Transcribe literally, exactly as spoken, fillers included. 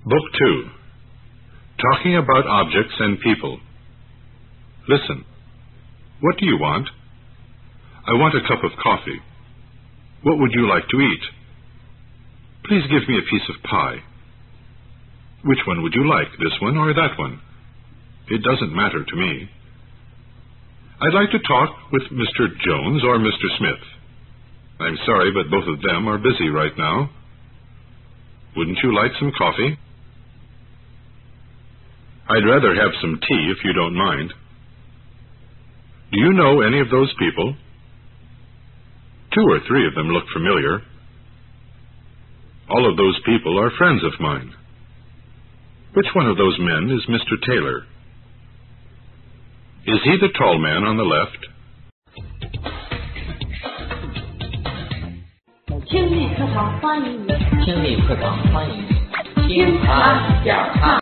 Book two. Talking about objects and people. Listen. What do you want? I want a cup of coffee. What would you like to eat? Please give me a piece of pie. Which one would you like, this one or that one? It doesn't matter to me. I'd like to talk with Mister Jones or Mister Smith. I'm sorry, but both of them are busy right now. Wouldn't you like some coffee? I'd rather have some tea if you don't mind. Do you know any of those people? Two or three of them look familiar. All of those people are friends of mine. Which one of those men is Mister Taylor? Is he the tall man on the left? 听力课堂欢迎你， 听力课堂欢迎你，听他讲他。